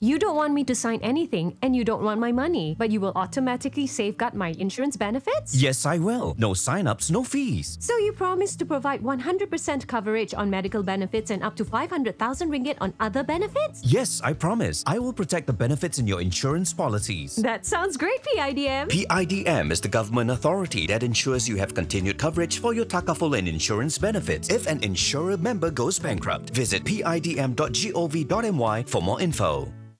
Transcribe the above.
You don't want me to sign anything and you don't want my money, but you will automatically safeguard my insurance benefits? Yes, I will. No sign-ups, no fees. So you promise to provide 100% coverage on medical benefits and up to 500,000 ringgit on other benefits? Yes, I promise. I will protect the benefits in your insurance policies. That sounds great, PIDM. PIDM is the government authority that ensures you have continued coverage for your takaful and insurance benefits if an insurer member goes bankrupt. Visit pidm.gov.my for more info.